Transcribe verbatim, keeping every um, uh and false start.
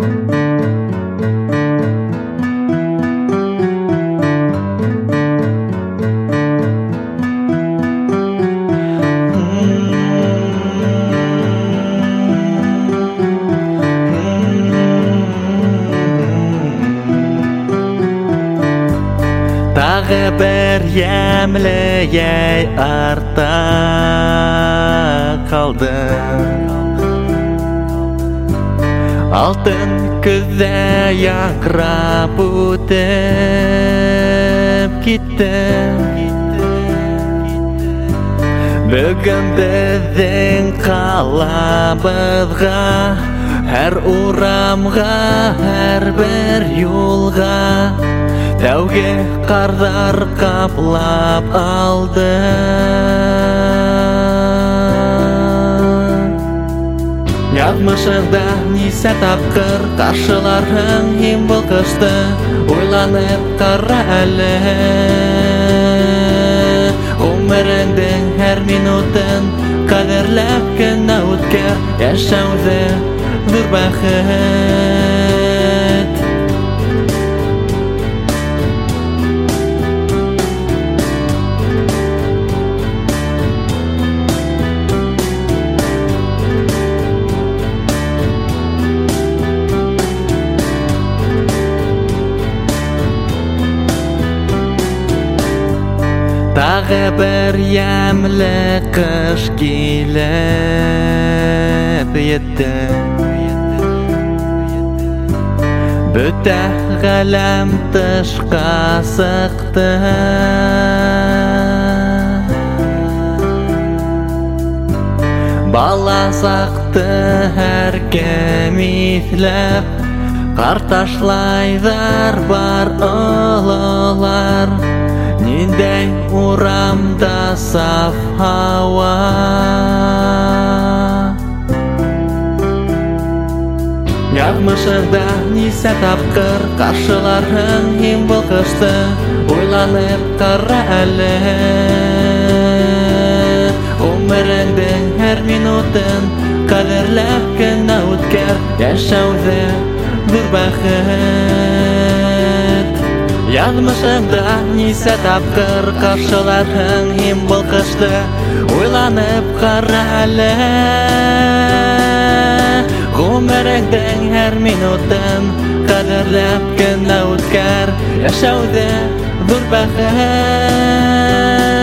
Тағы бір емле-ей артта қалды. Алтын күзде яңғырап өтіп кетті. Бүгін біздің қаламызға, әр урамға, әр бір юлға тәуге қардар қаплап алды. Язмышыңда несе тапқыр қаршыларың ем бұлқышты. Ойланып қара әлі өміріңдің әр минутын қадірлеп күні өткер. Яшауды бір бақыт. Тағы бір емле қыш келіп етті. Бүті ғалам тышқа сықты. Бала сақты әркім ефлеп, қарташлайдар бар ұлылар. Нендей урамда саф хауа. Язмышыңда несе тапқыр қаршыларың ем бұлқышты. Ойланып қара әлі өміріңдің әр минутын қадірлеп күні өткер. Яшауды бір бақыт. Язмышыңда несе тапқыр қаршыларың ем бұлқышты. Ойланып қара әлі өміріңдің әр минутын қадірлеп күні өткер. Яшауды бір бақыт.